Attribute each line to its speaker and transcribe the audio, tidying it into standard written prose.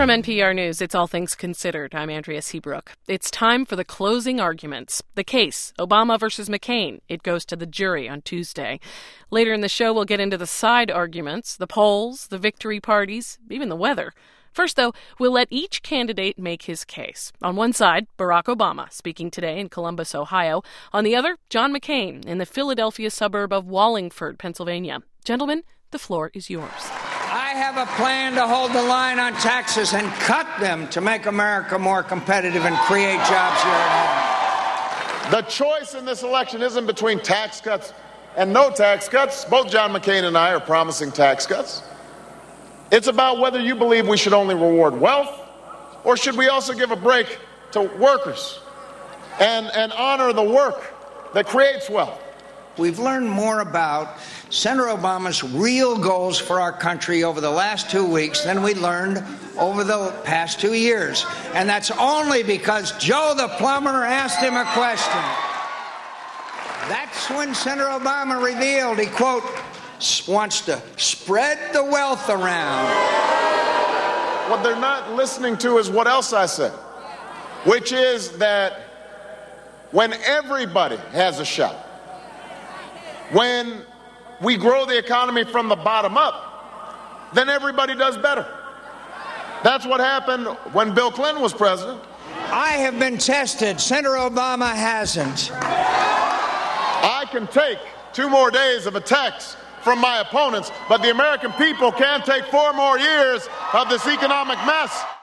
Speaker 1: From NPR News, it's All Things Considered. I'm Andrea Seabrook. It's time for the closing arguments. The case, Obama versus McCain. It goes to the jury on Tuesday. Later in the show, we'll get into the side arguments, the polls, the victory parties, even the weather. First, though, we'll let each candidate make his case. On one side, Barack Obama, speaking today in Columbus, Ohio. On the other, John McCain in the Philadelphia suburb of Wallingford, Pennsylvania. Gentlemen, the floor is yours.
Speaker 2: I have a plan to hold the line on taxes and cut them to make America more competitive and create jobs here at home.
Speaker 3: The choice in this election isn't between tax cuts and no tax cuts. Both John McCain and I are promising tax cuts. It's about whether you believe we should only reward wealth, or should we also give a break to workers and honor the work that creates wealth.
Speaker 2: We've learned more about Senator Obama's real goals for our country over the last 2 weeks than we learned over the past 2 years. And that's only because Joe the plumber asked him a question. That's when Senator Obama revealed he, quote, wants to spread the wealth around.
Speaker 3: What they're not listening to is what else I said, which is that when everybody has a shot, when we grow the economy from the bottom up, then everybody does better. That's what happened when Bill Clinton was president.
Speaker 2: I have been tested. Senator Obama hasn't.
Speaker 3: I can take 2 more days of attacks from my opponents, but the American people can't take 4 more years of this economic mess.